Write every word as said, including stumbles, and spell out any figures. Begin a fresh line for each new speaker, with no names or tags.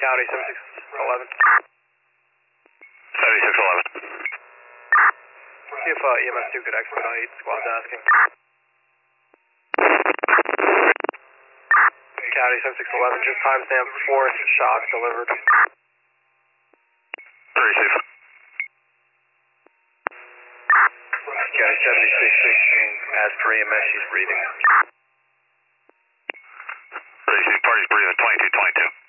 County, seventy-six eleven.
seventy-six eleven.
See if uh, E M S two could expedite, squad's asking. County, seventy-six eleven, just timestamp fourth shock delivered.
Receive.
County, seventy-six sixteen, as per E M S, she's breathing.
Receive, party's breathing, twenty-two twenty-two.